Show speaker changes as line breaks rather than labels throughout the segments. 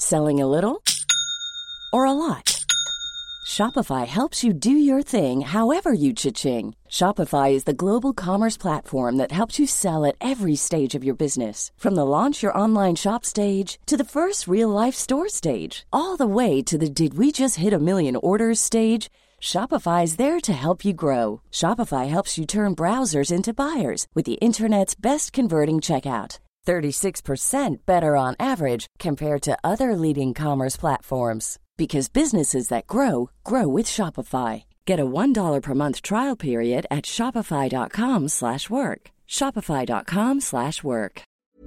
Selling a little or a lot? Shopify helps you do your thing however you cha-ching. Shopify is the global commerce platform that helps you sell at every stage of your business. From the launch your online shop stage to the first real-life store stage, all the way to the did we just hit a million orders stage. Shopify is there to help you grow. Shopify helps you turn browsers into buyers with the internet's best converting checkout. 36% better on average compared to other leading commerce platforms. Because businesses that grow, grow with Shopify. Get a $1 per month trial period at shopify.com/work. Shopify.com/work.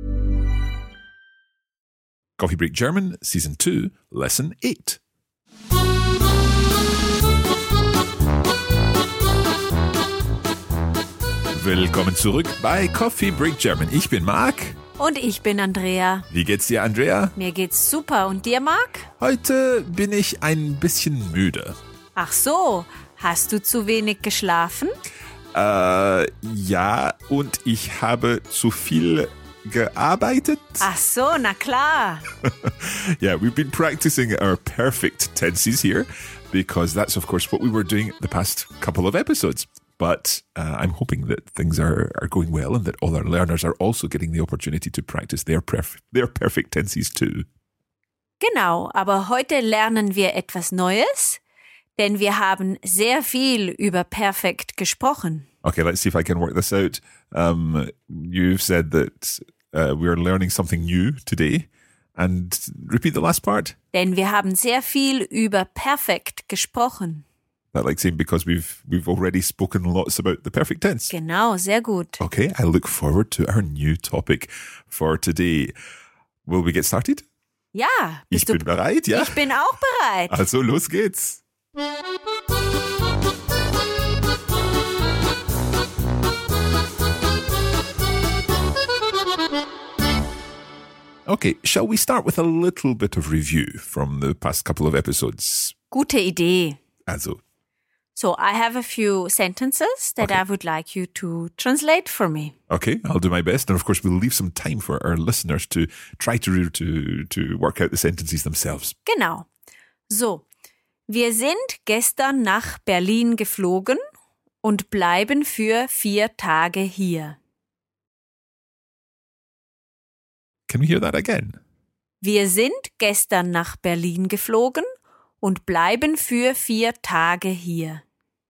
Coffee Break German, Season 2, Lesson 8. Willkommen zurück bei Coffee Break German. Ich bin Marc.
Und ich bin Andrea.
Wie geht's dir, Andrea?
Mir geht's super. Und dir, Marc?
Heute bin ich ein bisschen müde.
Ach so, hast du zu wenig geschlafen?
Ja, und ich habe zu viel gearbeitet.
Ach so, na klar.
Yeah, we've been practicing our perfect tenses here because that's, of course, what we were doing the past couple of episodes. But I'm hoping that things are going well and that all our learners are also getting the opportunity to practice their perfect tenses too.
Genau, aber heute lernen wir etwas Neues, denn wir haben sehr viel über perfekt gesprochen.
Okay, let's see if I can work this out. You've said that we're learning something new today. And repeat the last part.
Denn wir haben sehr viel über perfekt gesprochen.
That like saying because we've already spoken lots about the perfect tense.
Genau, sehr gut.
Okay, I look forward to our new topic for today. Will we get started?
Ja.
Ich bin bereit, ja?
Ich bin auch bereit.
Also los geht's. Okay, shall we start with a little bit of review from the past couple of episodes?
Gute Idee.
Also.
So, I have a few sentences that I would like you to translate for me.
Okay, I'll do my best. And of course, we'll leave some time for our listeners to try to work out the sentences themselves.
Genau. So, wir sind gestern nach Berlin geflogen und bleiben für 4 Tage hier.
Can we hear that again?
Wir sind gestern nach Berlin geflogen und bleiben für 4 Tage hier.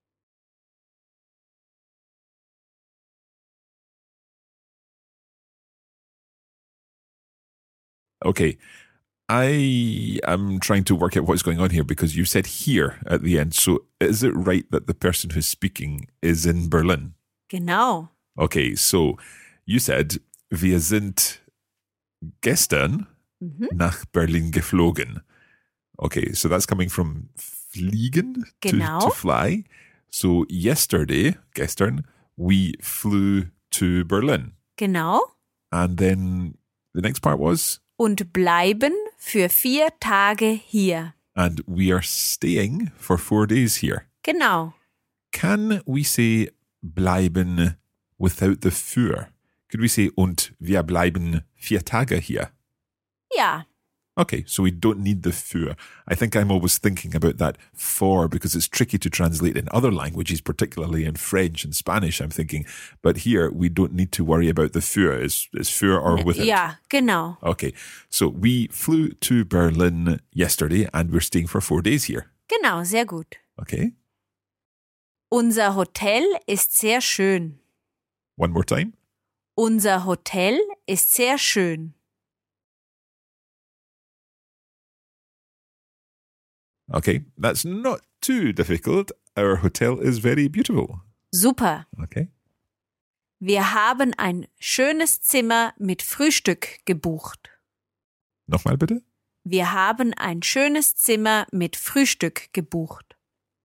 Okay, I am trying to work out what's going on here because you said here at the end. So is it right that the person who's speaking is in Berlin?
Genau.
Okay, so you said, wir sind gestern nach Berlin geflogen. Okay, so that's coming from fliegen,
Genau.
to fly. So yesterday, gestern, we flew to Berlin.
Genau.
And then the next part was?
Und bleiben für 4 Tage hier.
And we are staying for 4 days here.
Genau.
Can we say bleiben without the für? Could we say und wir bleiben 4 Tage hier?
Ja.
Okay, so we don't need the für. I think I'm always thinking about that for because it's tricky to translate in other languages, particularly in French and Spanish, I'm thinking. But here, we don't need to worry about the für. Is für or with it?
Ja, genau.
Okay, so we flew to Berlin yesterday and we're staying for 4 days here.
Genau, sehr gut.
Okay,
Unser Hotel ist sehr schön.
one more time.
Unser Hotel ist sehr schön.
Okay, that's not too difficult. Our hotel is very beautiful.
Super.
Okay.
Wir haben ein schönes Zimmer mit Frühstück gebucht.
Nochmal bitte.
Wir haben ein schönes Zimmer mit Frühstück gebucht.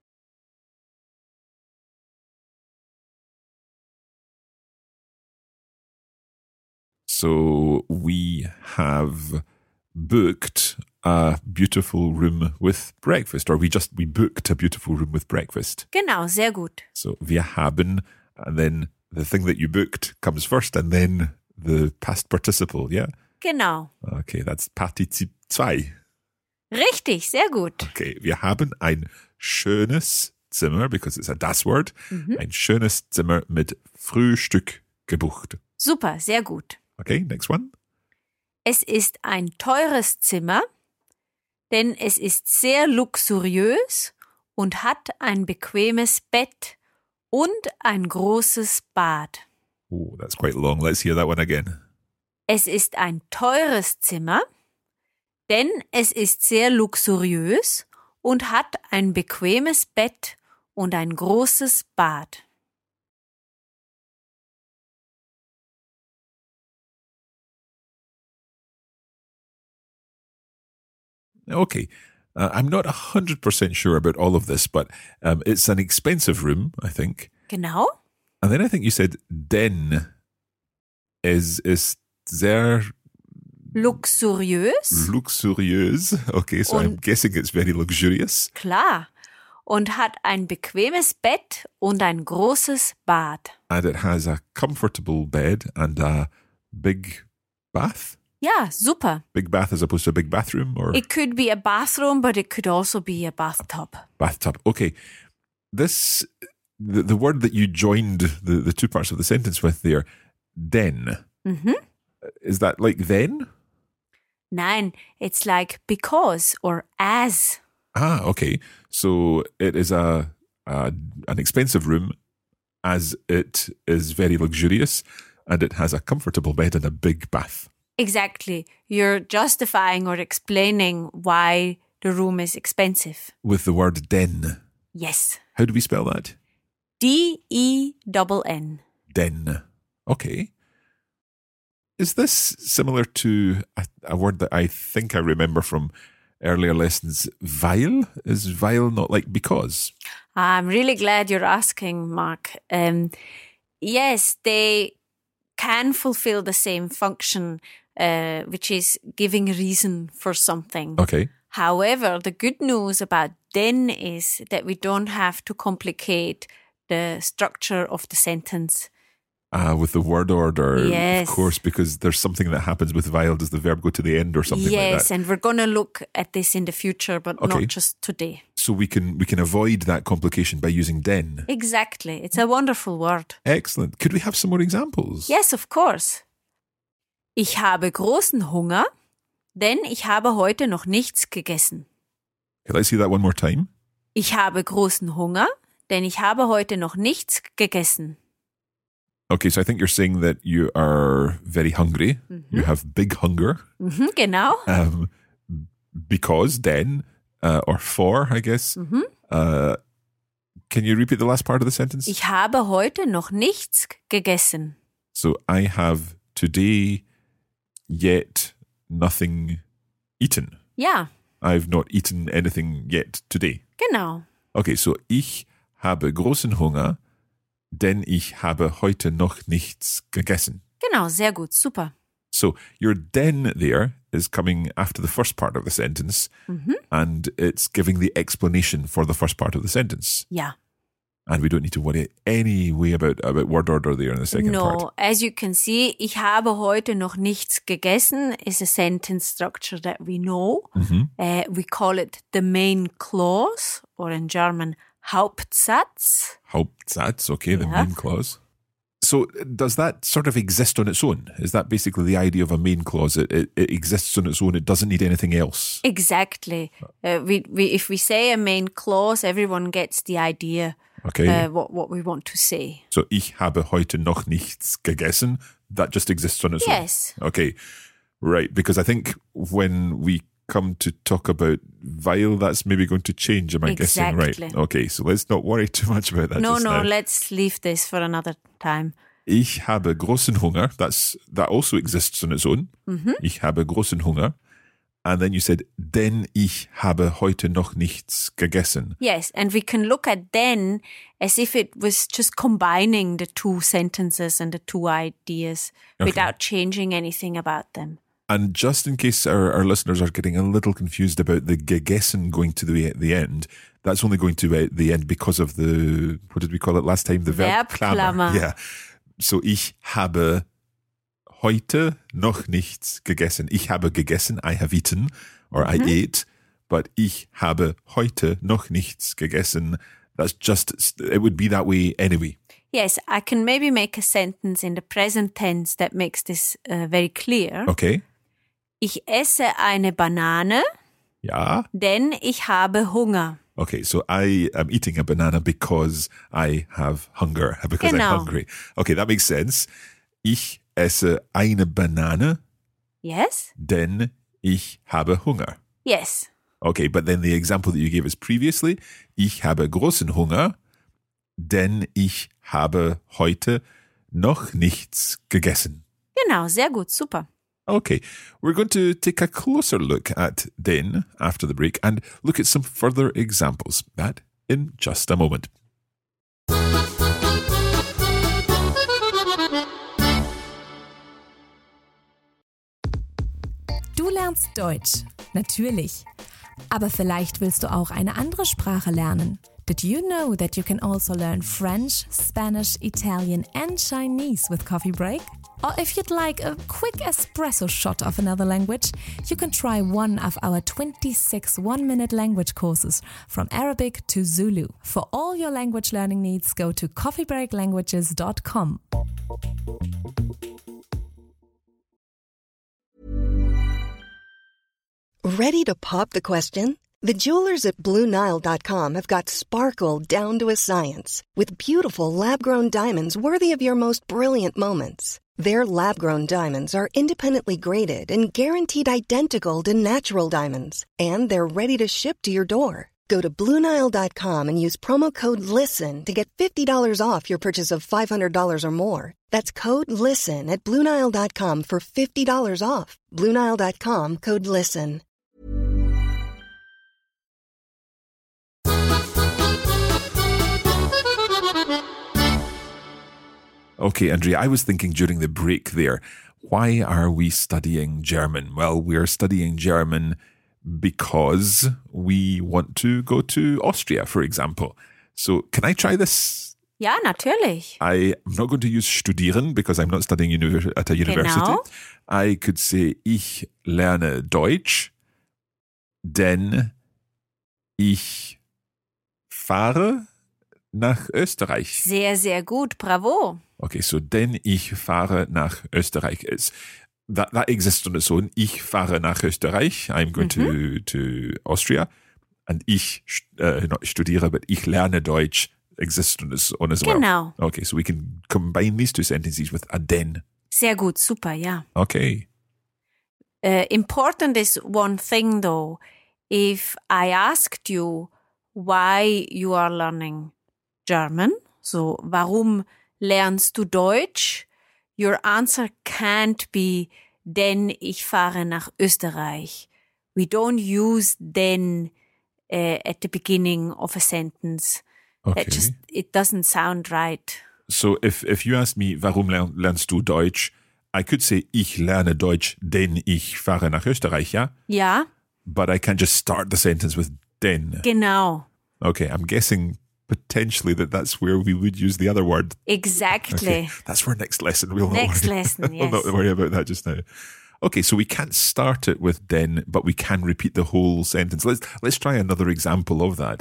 So we have booked a beautiful room with breakfast, or we booked a beautiful room with breakfast.
Genau, sehr gut.
So wir haben, and then the thing that you booked comes first, and then the past participle, yeah?
Genau.
Okay, that's Partizip 2.
Richtig, sehr gut.
Okay, wir haben ein schönes Zimmer, because it's a das word, ein schönes Zimmer mit Frühstück gebucht.
Super, sehr gut.
Okay, next one.
Es ist ein teures Zimmer, denn es ist sehr luxuriös und hat ein bequemes Bett und ein großes Bad.
Oh, that's quite long. Let's hear that one again.
Es ist ein teures Zimmer, denn es ist sehr luxuriös und hat ein bequemes Bett und ein großes Bad.
Okay. I'm not 100% sure about all of this, but it's an expensive room, I think.
Genau?
And then I think you said den ist sehr
Luxuriös,
luxuriös. Okay, so I'm guessing it's very luxurious.
klar. Und hat ein bequemes Bett und ein großes Bad.
And it has a comfortable bed and a big bath.
Ja, super.
Big bath as opposed to a big bathroom or
It could be a bathroom, but it could also be a bathtub.
bathtub. Okay. This, the word that you joined the two parts of the sentence with there, den. Is that like then?
Nein, it's like because or as.
Ah, okay. So it is an expensive room as it is very luxurious and it has a comfortable bed and a big bath.
Exactly. You're justifying or explaining why the room is expensive.
With the word den.
Yes.
How do we spell that?
D-E-N-N.
Den. Okay. Is this similar to a word that I think I remember from earlier lessons? Weil? Is weil not like because?
I'm really glad you're asking, Mark. Yes, they can fulfill the same function, which is giving a reason for something.
Okay.
However, the good news about den is that we don't have to complicate the structure of the sentence.
With the word order,
Yes.
of course, because there's something that happens with weil. Does the verb go to the end or something like
Yes,
that?
and we're going to look at this in the future, but
Okay.
not just today.
So we can avoid that complication by using den.
Exactly. It's a wonderful word.
Excellent. Could we have some more examples?
Yes, of course. Ich habe großen Hunger, denn ich habe heute noch nichts gegessen.
Okay, let's see that one more time.
Ich habe großen Hunger, denn ich habe heute noch nichts gegessen.
Okay, so I think you're saying that you are very hungry. You have big hunger.
Genau.
Because then, or for, I guess. Can you repeat the last part of the sentence?
Ich habe heute noch nichts gegessen.
So I have today yet nothing eaten.
Ja,
I've not eaten anything yet today.
genau.
Okay, so ich habe großen Hunger, denn ich habe heute noch nichts gegessen.
Genau, sehr gut, super.
So your then there is coming after the first part of the sentence, and it's giving the explanation for the first part of the sentence.
Ja.
And we don't need to worry any way about word order there in the second part.
No, as you can see, ich habe heute noch nichts gegessen is a sentence structure that we know. We call it the main clause, or in German, Hauptsatz.
Hauptsatz, okay, the
Yeah.
main clause. So does that sort of exist on its own? Is that basically the idea of a main clause? It exists on its own. It doesn't need anything else.
Exactly. If we say a main clause, everyone gets the idea
Okay.
what we want to say.
So ich habe heute noch nichts gegessen. That just exists on its
Yes.
own. Okay. Right. Because I think when we come to talk about weil, that's maybe going to change. Am I guessing right?
Exactly.
Okay. So let's not worry too much about that.
No,
just
no,
now.
let's leave this for another time.
Ich habe großen Hunger. That also exists on its own. Ich habe großen Hunger. And then you said, denn ich habe heute noch nichts gegessen.
Yes, and we can look at then as if it was just combining the two sentences and the two ideas without changing anything about them.
And just in case our listeners are getting a little confused about the gegessen going to the end, that's only going to the end because of the, what did we call it last time? The
Verbklammer.
Yeah. So ich habe heute noch nichts gegessen. Ich habe gegessen, I have eaten, or I ate, but ich habe heute noch nichts gegessen. It would be that way anyway.
Yes, I can maybe make a sentence in the present tense that makes this very clear.
Okay.
Ich esse eine Banane,
Ja.
denn ich habe Hunger.
Okay, so I am eating a banana because I have hunger, because
Genau.
I'm hungry. Okay, that makes sense. Ich esse eine Banane,
Yes?
denn ich habe Hunger.
Yes.
Okay, but then the example that you gave us previously, ich habe großen Hunger, denn ich habe heute noch nichts gegessen.
Genau, sehr gut, super.
Okay, we're going to take a closer look at den after the break and look at some further examples. That in just a moment.
Du lernst Deutsch, natürlich. Aber vielleicht willst du auch eine andere Sprache lernen. Did you know that you can also learn French, Spanish, Italian and Chinese with Coffee Break? Or if you'd like a quick espresso shot of another language, you can try one of our 26 one-minute language courses from Arabic to Zulu. For all your language learning needs, go to coffeebreaklanguages.com.
Ready to pop the question? The jewelers at BlueNile.com have got sparkle down to a science with beautiful lab-grown diamonds worthy of your most brilliant moments. Their lab-grown diamonds are independently graded and guaranteed identical to natural diamonds, and they're ready to ship to your door. Go to BlueNile.com and use promo code LISTEN to get $50 off your purchase of $500 or more. That's code LISTEN at BlueNile.com for $50 off. BlueNile.com, code LISTEN.
Okay, Andrea, I was thinking during the break there, why are we studying German? Well, we're studying German because we want to go to Austria, for example. So can I try this?
Ja, natürlich.
I'm not going to use studieren because I'm not studying at a university.
Genau.
I could say, ich lerne Deutsch, denn ich fahre nach Österreich.
Sehr, sehr gut, bravo.
Okay, so denn ich fahre nach Österreich is that exists on its own. Ich fahre nach Österreich. I'm going to Austria. And ich not studiere, but ich lerne Deutsch exists on its own as well.
Genau.
Okay, so we can combine these two sentences with a denn.
Sehr gut, super, ja.
Okay.
Important is one thing though. If I asked you why you are learning German, so warum lernst du Deutsch? Your answer can't be, denn ich fahre nach Österreich. We don't use denn at the beginning of a sentence.
Okay.
It doesn't sound right.
So if you ask me, warum lernst du Deutsch? I could say, ich lerne Deutsch, denn ich fahre nach Österreich, ja?
Ja,
But I can't just start the sentence with denn.
genau.
Okay, I'm guessing potentially that's where we would use the other word.
Exactly.
Okay, that's for next lesson. We'll not
Next
worry.
lesson,
We'll
yes.
not worry about that just now. Okay, so we can't start it with then, but we can repeat the whole sentence. Let's try another example of that.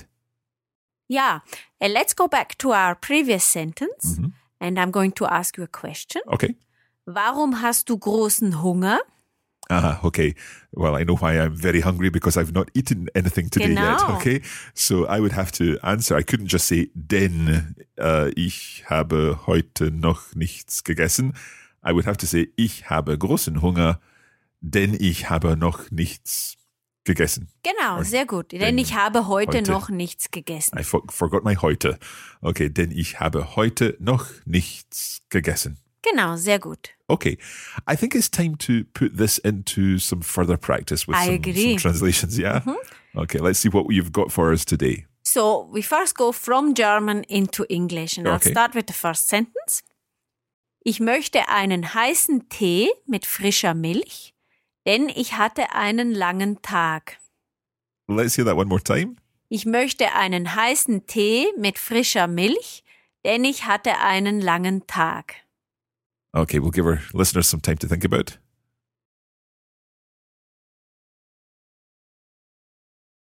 Ja, let's go back to our previous sentence. And I'm going to ask you a question.
Okay.
Warum hast du großen Hunger?
Okay. Well, I know why I'm very hungry because I've not eaten anything today yet.
Genau.
Okay. So I would have to answer. I couldn't just say, denn ich habe heute noch nichts gegessen. I would have to say, ich habe großen Hunger, denn ich habe noch nichts gegessen.
Genau,
Or
sehr gut. Denn ich habe heute noch nichts gegessen.
I forgot my heute. Okay, denn ich habe heute noch nichts gegessen.
Genau, sehr gut.
Okay, I think it's time to put this into some further practice with
I
some
agree.
translations, yeah? Okay, let's see what you've got for us today.
So, we first go from German into English. And I'll
Okay.
start with the first sentence. Ich möchte einen heißen Tee mit frischer Milch, denn ich hatte einen langen Tag.
Let's hear that one more time.
Ich möchte einen heißen Tee mit frischer Milch, denn ich hatte einen langen Tag.
Okay, we'll give our listeners some time to think about.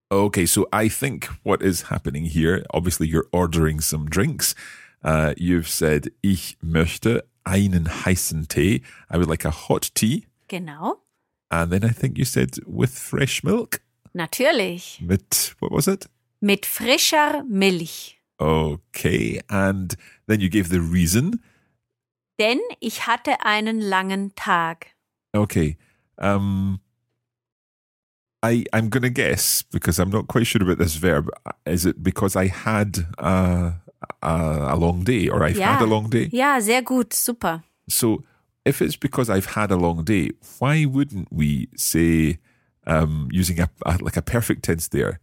Okay, so I think what is happening here, obviously you're ordering some drinks. You've said, ich möchte einen heißen Tee. I would like a hot tea.
Genau.
And then I think you said with fresh milk.
Natürlich.
Mit, what was it?
Mit frischer Milch.
Okay, and then you gave the reason.
Denn ich hatte einen langen Tag.
Okay, I'm going to guess, because I'm not quite sure about this verb. Is it because I had a long day, or I've had a long day?
Ja, sehr gut, super.
So if it's because I've had a long day, why wouldn't we say using a perfect tense there?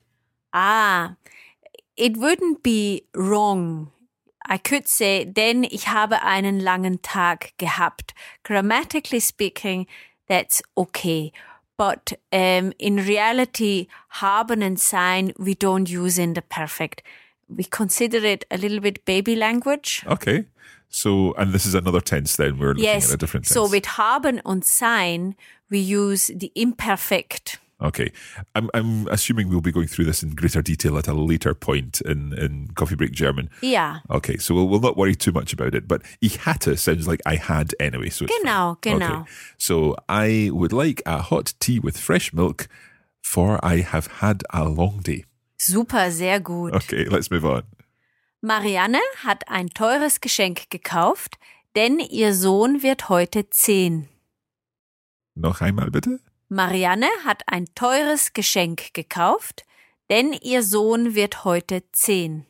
It wouldn't be wrong. I could say, denn ich habe einen langen Tag gehabt. Grammatically speaking, that's okay. But in reality, haben and sein, we don't use in the perfect. We consider it a little bit baby language.
Okay. So, and this is another tense then, we're looking at a different tense.
So with haben und sein, we use the imperfect.
Okay. I'm assuming we'll be going through this in greater detail at a later point in Coffee Break German.
Ja.
Okay, so we'll not worry too much about it, but ich hatte sounds like I had anyway. So it's
Genau.
Okay. So I would like a hot tea with fresh milk, for I have had a long day.
Super, sehr gut.
Okay, let's move on.
Marianne hat ein teures Geschenk gekauft, denn ihr Sohn wird heute 10.
Noch einmal bitte?
Marianne hat ein teures Geschenk gekauft, denn ihr Sohn wird heute 10.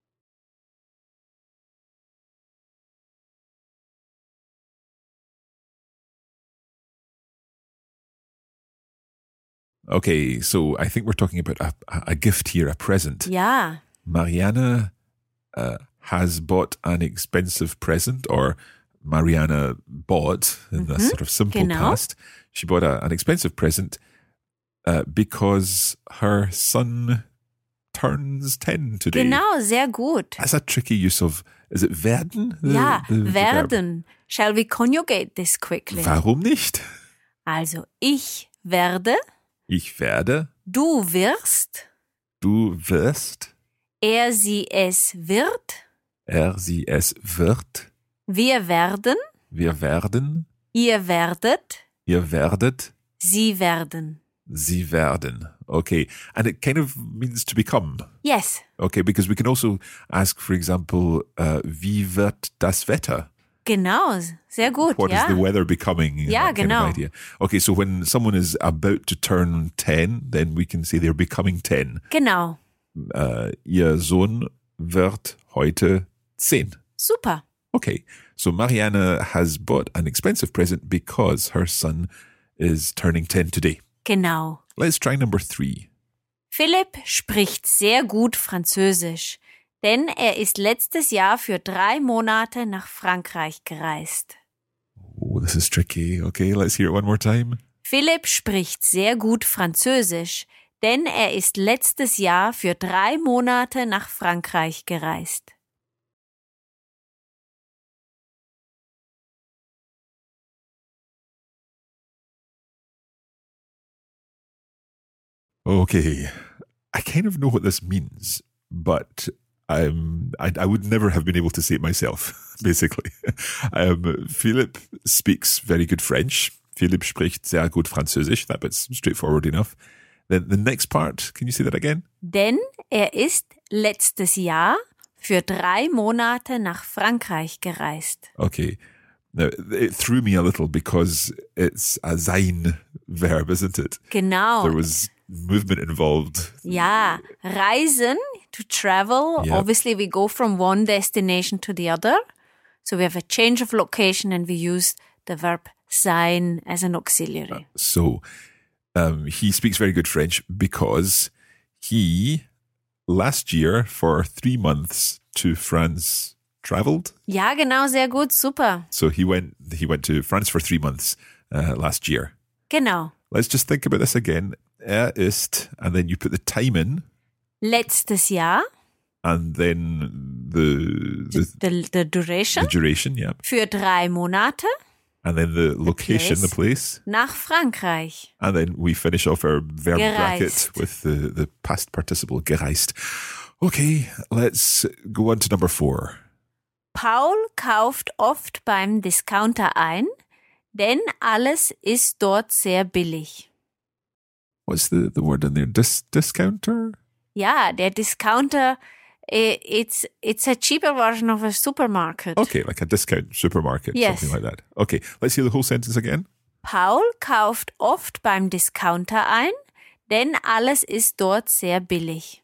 Okay, so I think we're talking about a gift here, a present.
Ja,
Marianne has bought an expensive present, or Marianne bought, in the sort of simple past, she bought an expensive present because her son turns 10 today.
genau, sehr gut.
That's a tricky use of, is it werden?
Ja,
the verb?
werden. Shall we conjugate this quickly?
Warum nicht?
Also, ich werde,
Ich werde,
du wirst,
du wirst,
er, sie, es wird,
sie, es wird,
wir werden,
ihr werdet,
ihr werdet, sie werden.
sie werden. Okay. And it kind of means to become.
Yes.
Okay, because we can also ask, for example, wie wird das Wetter?
Genau, sehr gut,
What is the weather becoming?
Ja,
that kind
genau.
of idea. Okay, so when someone is about to turn 10, then we can say they're becoming 10.
Genau.
Ihr Sohn wird heute 10.
Super.
Okay, so Marianne has bought an expensive present because her son is turning 10 today.
Genau.
Let's try number 3.
Philipp spricht sehr gut Französisch, denn er ist letztes Jahr für 3 Monate nach Frankreich gereist.
Oh, this is tricky. Okay, let's hear it one more time.
Philipp spricht sehr gut Französisch, denn er ist letztes Jahr für 3 Monate nach Frankreich gereist.
Okay, I kind of know what this means, but I would never have been able to say it myself, basically. Philipp speaks very good French. Philipp spricht sehr gut Französisch. That bit's straightforward enough. Then the next part, can you say that again?
Denn er ist letztes Jahr für 3 Monate nach Frankreich gereist.
Okay. Now, it threw me a little because it's a sein verb, isn't it?
Genau.
There was movement involved.
Ja, reisen, to travel.
Yep.
Obviously, we go from one destination to the other. So we have a change of location and we use the verb sein as an auxiliary.
So he speaks very good French because he, last year, for 3 months to France, traveled.
Ja, genau, sehr gut, super.
So he went to France for 3 months last year.
Genau.
Let's just think about this again. Er ist, and then you put the time in.
Letztes Jahr.
And then the
The duration.
duration, yeah.
Für 3 Monate.
And then the location, the place.
Nach Frankreich.
And then we finish off our verb bracket
Gereist.
with the past participle, gereist. Okay, let's go on to number 4.
Paul kauft oft beim Discounter ein, denn alles ist dort sehr billig.
What's the word in there? Discounter?
Ja, der Discounter, it's a cheaper version of a supermarket.
Okay, like a discount supermarket,
Yes.
something like that. Okay, let's hear the whole sentence again.
Paul kauft oft beim Discounter ein, denn alles ist dort sehr billig.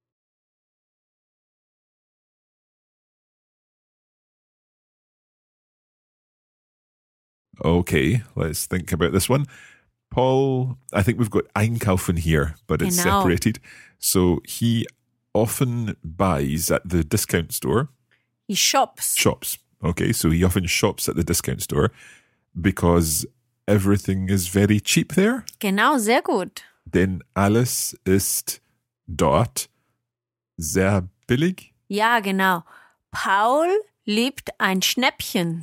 Okay, let's think about this one. Paul, I think we've got einkaufen here, but it's
Genau.
separated. So he often buys at the discount store.
He shops.
Shops. Okay, so he often shops at the discount store because everything is very cheap there.
Genau, sehr gut.
Denn alles ist dort sehr billig.
Ja, genau. Paul liebt ein Schnäppchen.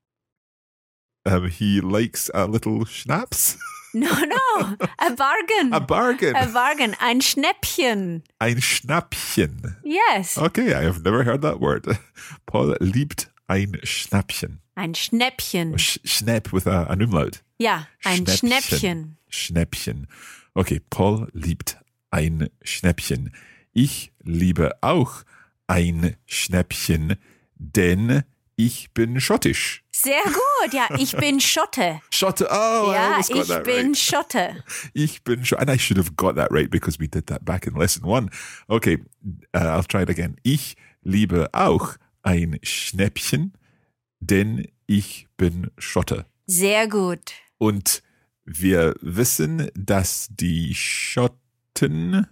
He likes a little schnapps.
No, a bargain.
A bargain.
A bargain, ein Schnäppchen.
Ein Schnappchen.
Yes,
Okay, I have never heard that word. Paul liebt ein Schnappchen.
ein Schnäppchen.
Schnapp with an umlaut.
Ja, ein Schnäppchen.
Schnäppchen. Okay, Paul liebt ein Schnäppchen. Ich liebe auch ein Schnäppchen, denn ich bin schottisch.
Sehr gut, ja, ich bin Schotte.
Schotte. Oh, I
Ja,
almost got
ich
that
bin
right.
Schotte.
Ich bin And I should have got that right because we did that back in lesson 1. Okay, I'll try it again. Ich liebe auch ein Schnäppchen, denn ich bin Schotte.
Sehr gut.
Und wir wissen, dass die Schotten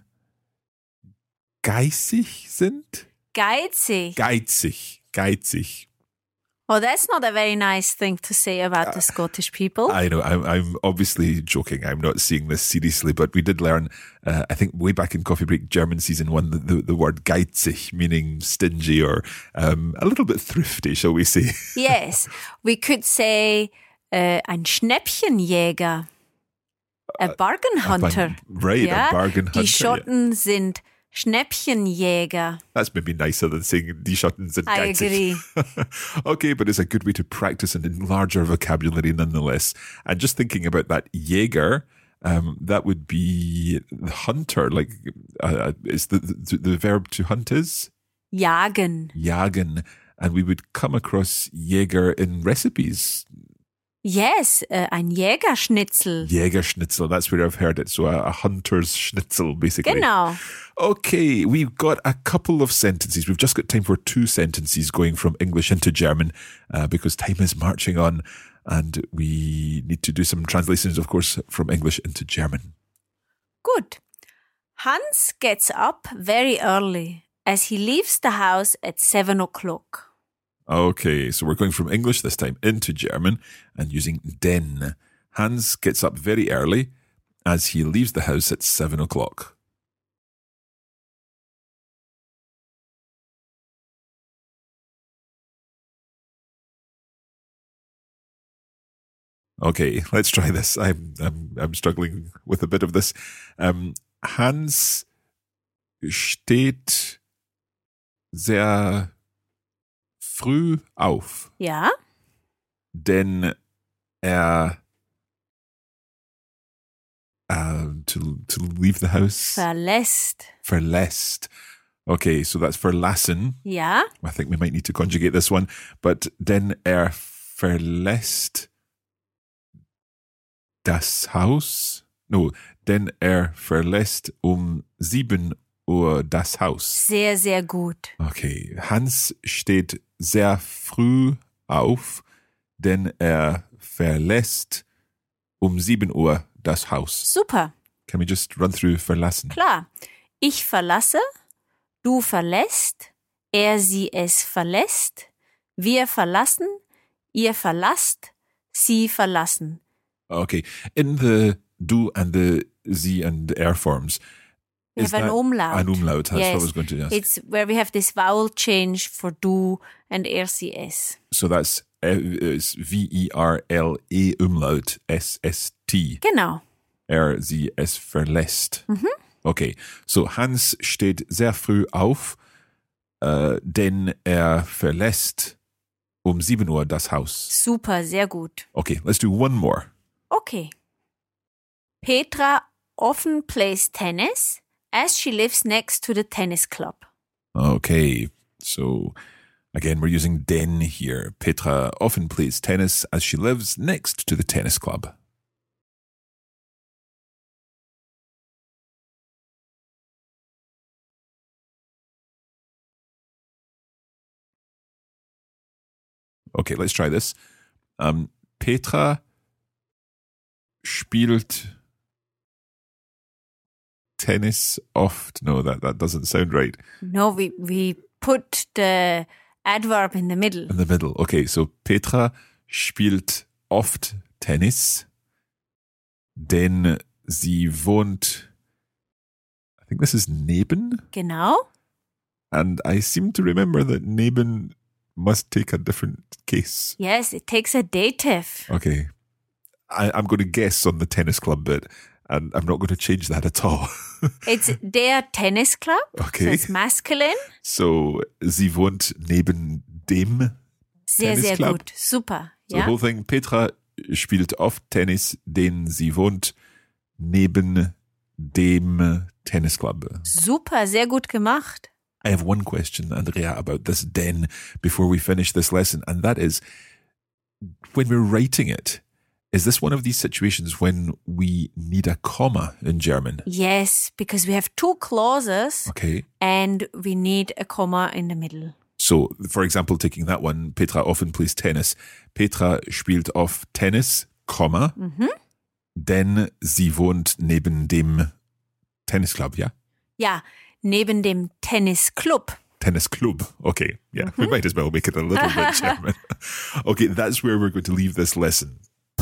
geizig sind.
Geizig.
Geizig.
Oh, that's not a very nice thing to say about the Scottish people.
I know, I'm obviously joking. I'm not seeing this seriously, but we did learn, I think way back in Coffee Break German season 1, the word geizig, meaning stingy or a little bit thrifty, shall we say.
Yes, we could say ein Schnäppchenjäger. A bargain hunter.
Right,
ja?
a bargain hunter.
Die Schotten sind Schnäppchenjäger.
That's maybe nicer than saying die Schotten sind
I
geizig.
agree.
Okay, but it's a good way to practice and enlarge our vocabulary nonetheless. And just thinking about that Jäger, that would be hunter. Like, is the verb to hunt is?
Jagen.
Jagen. And we would come across Jäger in recipes.
Yes, ein Jägerschnitzel.
Jägerschnitzel, that's where I've heard it. So a hunter's schnitzel, basically.
Genau.
Okay, we've got a couple of sentences. We've just got time for 2 sentences going from English into German because time is marching on and we need to do some translations, of course, from English into German.
Good. Hans gets up very early as he leaves the house at 7 o'clock.
Okay, so we're going from English this time into German and using denn. Hans gets up very early as he leaves the house at 7 o'clock. Okay, let's try this. I'm struggling with a bit of this. Hans steht sehr früh auf,
Ja?
denn er to leave the house verlässt. Okay, so that's verlassen.
Ja?
I think we might need to conjugate this one, but denn er verlässt das Haus. No, denn er verlässt 7 Uhr das Haus.
Sehr, sehr gut.
Okay, Hans steht sehr früh auf, denn er verlässt 7 Uhr das Haus.
Super.
Can we just run through verlassen?
Klar. Ich verlasse, du verlässt, er, sie, es verlässt, wir verlassen, ihr verlasst, sie verlassen.
Okay, in the du and the sie and er forms,
We have an umlaut.
An umlaut, that's what I
Yes.
was going to ask.
It's where we have this vowel change for du and er, sie, es.
So that's ist V-E-R-L-E Umlaut S-S-T.
Genau.
Sie es verlässt. Okay, so Hans steht sehr früh auf, denn verlässt 7 Uhr das Haus.
Super, sehr gut.
Okay, let's do one more.
Okay. Petra often plays tennis as she lives next to the tennis club.
Okay, so again, we're using den here. Petra often plays tennis as she lives next to the tennis club. Okay, let's try this. Petra spielt Tennis oft. No, that doesn't sound right.
No, we put the adverb in the middle.
In the middle. Okay, so Petra spielt oft Tennis, denn sie wohnt, I think this is neben.
Genau.
And I seem to remember that neben must take a different case.
Yes, it takes a dative.
Okay. I'm going to guess on the tennis club bit, and I'm not going to change that at all.
It's der Tennisclub.
Okay.
So it's masculine.
So, sie wohnt neben dem
Sehr, sehr
Tennisclub.
gut. Super.
So
Ja.
the whole thing, Petra spielt oft Tennis, denn sie wohnt neben dem Tennisclub.
Super, sehr gut gemacht.
I have one question, Andrea, about this den before we finish this lesson, and that is, when we're writing it, is this one of these situations when we need a comma in German?
Yes, because we have 2 clauses
Okay.
and we need a comma in the middle.
So, for example, taking that one, Petra often plays tennis. Petra spielt oft Tennis, Komma, denn sie wohnt neben dem Tennisclub, ja?
Ja, neben dem Tennisclub.
Tennisclub. Okay, yeah, we might as well make it a little bit German. Okay, that's where we're going to leave this lesson.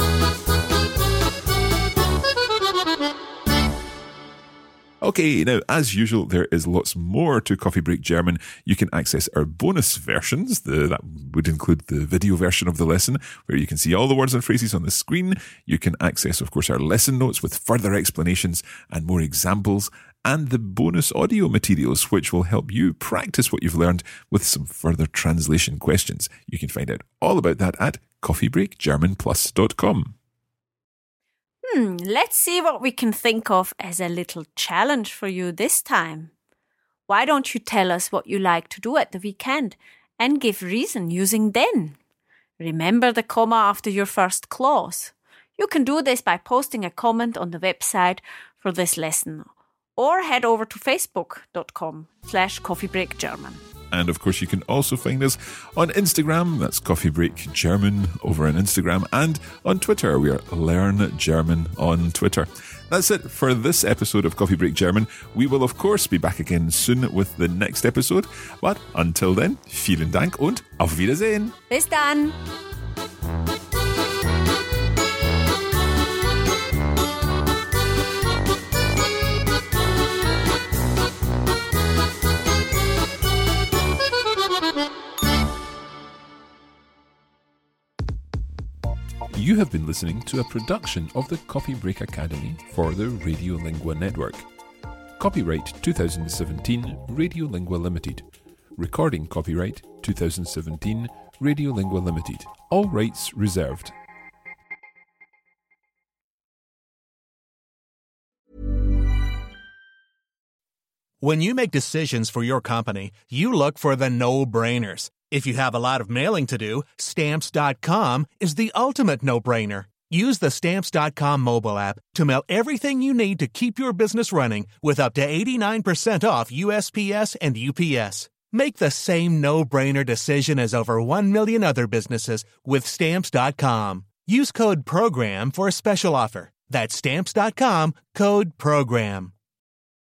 Okay, now, as usual, there is lots more to Coffee Break German. You can access our bonus versions. That would include the video version of the lesson, where you can see all the words and phrases on the screen. You can access, of course, our lesson notes with further explanations and more examples, and the bonus audio materials, which will help you practice what you've learned with some further translation questions. You can find out all about that at coffeebreakgermanplus.com.
Let's see what we can think of as a little challenge for you this time. Why don't you tell us what you like to do at the weekend and give reason using den? Remember the comma after your first clause. You can do this by posting a comment on the website for this lesson or head over to facebook.com/coffeebreakgerman.
And of course, you can also find us on Instagram. That's Coffee Break German over on Instagram. And on Twitter, we are Learn German on Twitter. That's it for this episode of Coffee Break German. We will, of course, be back again soon with the next episode. But until then, vielen Dank und auf Wiedersehen.
Bis dann!
You have been listening to a production of the Coffee Break Academy for the Radiolingua Network. Copyright 2017 Radiolingua Limited. Recording copyright 2017 Radiolingua Limited. All rights reserved.
When you make decisions for your company, you look for the no-brainers. If you have a lot of mailing to do, Stamps.com is the ultimate no-brainer. Use the Stamps.com mobile app to mail everything you need to keep your business running with up to 89% off USPS and UPS. Make the same no-brainer decision as over 1 million other businesses with Stamps.com. Use code PROGRAM for a special offer. That's Stamps.com, code PROGRAM.